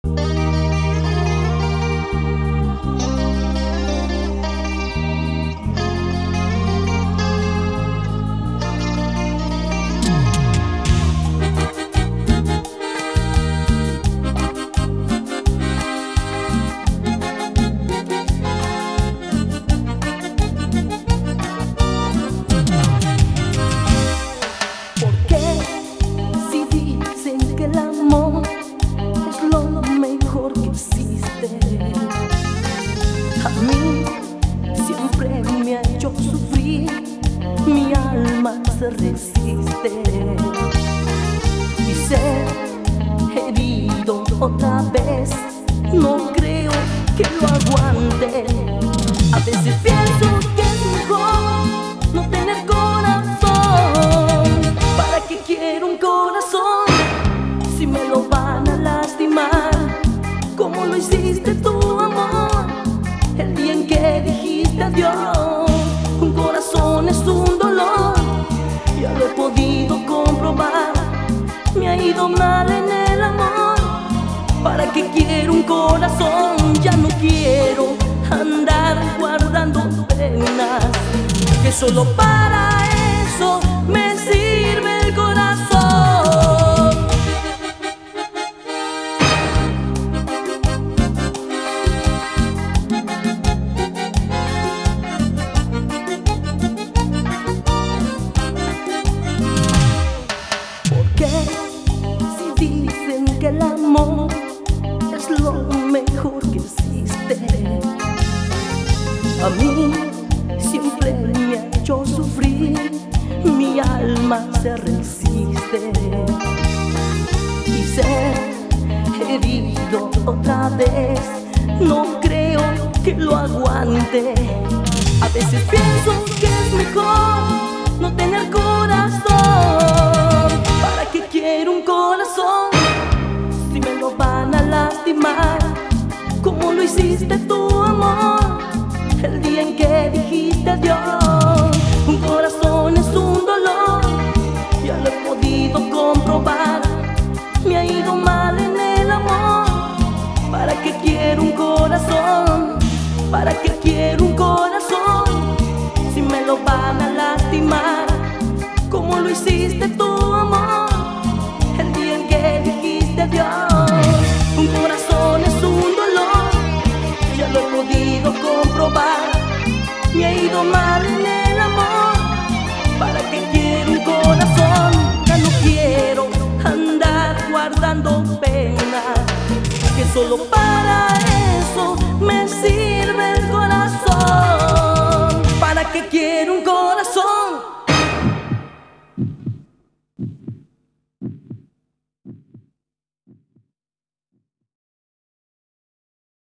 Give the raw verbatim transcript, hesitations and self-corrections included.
A mí siempre me ha hecho sufrir, mi alma se resiste y ser herido otra vez no creo que lo aguante. A veces pienso que es mejor no tener corazón. ¿Para qué quiero un corazón si me lo van a lastimar? Como lo hiciste tú, amor, el día en que dijiste adiós. Un corazón es un dolor, ya lo he podido comprobar. Me ha ido mal en el amor. ¿Para qué quiero un corazón? Ya no quiero andar guardando penas, que solo para eso me sirve el corazón. Porque si dicen que el amor es lo mejor que existe, a mí siempre me ha hecho sufrir, mi alma se resiste y ser herido otra vez no creo que lo aguante. A veces pienso que es mejor no tener corazón. ¿Para qué quiero un corazón si me lo van a lastimar? Como lo hiciste tú, amor, el día en que dijiste adiós. Un corazón es un dolor, ya lo he podido comprobar. Me ha ido mal en el amor. ¿Para qué quiero un corazón? ¿Para qué quiero un corazón si me lo van a lastimar? Como lo hiciste tú, amor, el día en que dijiste adiós. Un corazón es un dolor, ya lo he podido comprobar. Me ha ido mal en el amor. ¿Para qué quiero un corazón? Ya no quiero andar guardando penas, que solo para eso me sirve